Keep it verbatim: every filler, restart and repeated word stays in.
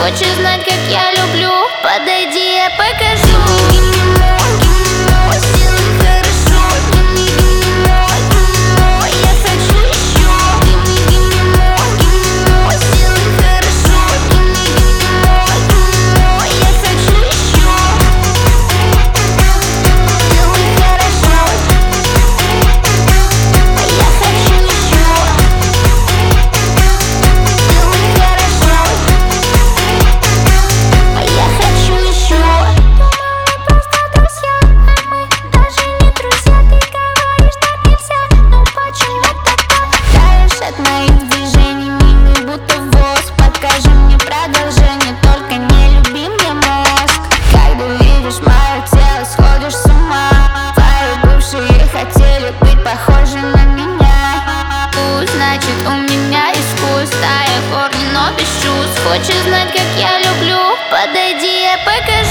Хочешь знать, как я люблю? Подойди, я покажу. Похожи на меня. Ну, значит, у меня искус, стая корни, но без чувств. Хочешь знать, как я люблю? Подойди, я покажу.